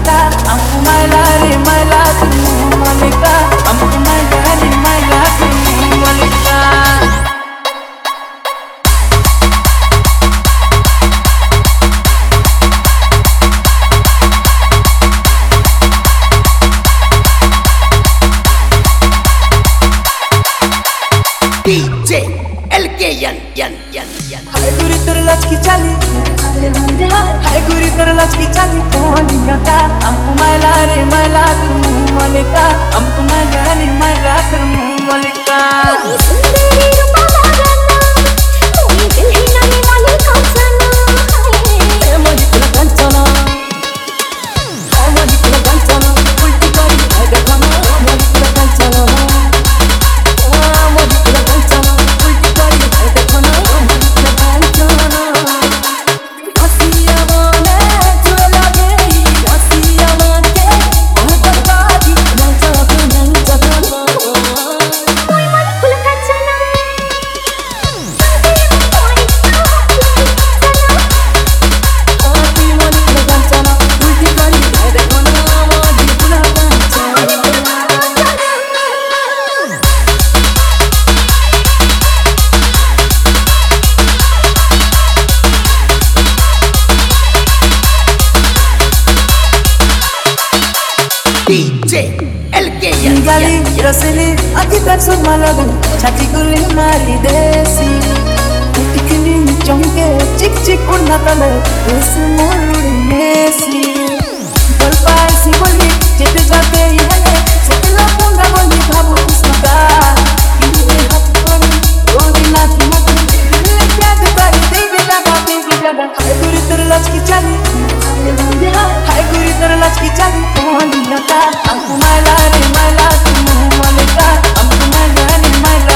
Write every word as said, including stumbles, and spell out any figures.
malika, amku mailari mailatu malika, amku mailari mailatu malika. D J L K Yan Yan Yan Yan. Hai guri ter lachki chali, hai guri ter lachki chali, koniya ka, amku mailari mailatu malika, amku mailari mailatu malika. D J L K Yan Gali रसली अति तक सुरमा लगन छाती गुली मारी देसी टिकली चमके चिक चिक उड़ना तले उस मोरुड़ी मेसी बोल पाए सी बोली जेते जाते ही हले सेला पुंगा बोली भाबू उसका ये हपन रोदी ना मत दिल क्या तारी देवी लगा देवी लगा हाय गुरी तेरे लचकी चली हाय गुरी तेरे लचकी चली कौन दिया का amku mailari mailatu malika, amku mailari mailatu